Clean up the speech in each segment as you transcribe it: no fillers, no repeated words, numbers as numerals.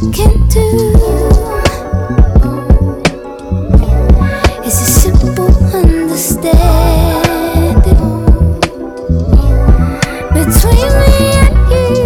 can do is a simple understanding between me and you.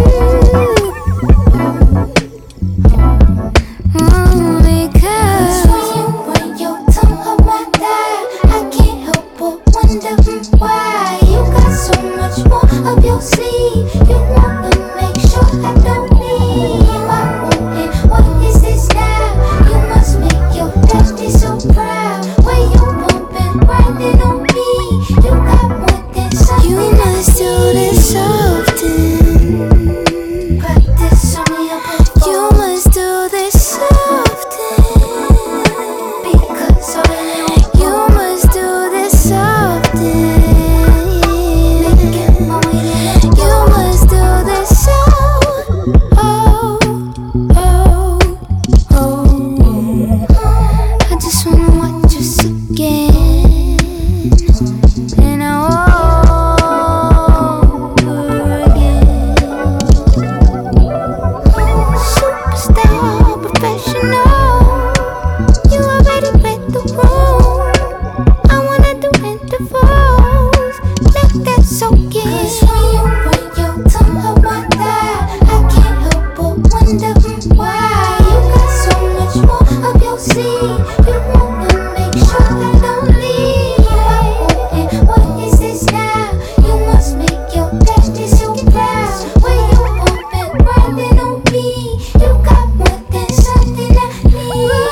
Because when your tongue on my thigh, I can't help but wonder why you got so much more up your sleeve. You wanna make sure I don't leave. I want it. What is this now? You must make your daddy so proud. Where you bumping, grinding on me. You got more than something. You must do this often. Practice on me up above. You must do this often. Because I really want. You must do this often. Making my way to you must do this so. I just wanna watch us again, and over again. Superstar, professional, you already read the room. I wanna do intervals, let that soak in. 'Cause when your tongue on my thigh, I can't help but wonder why you got so much more up your sleeve. You wanna make sure I don't leave. I want it. What is this now? You must make your daddy so proud. Where you bumping, grinding on me. You got more than something I need.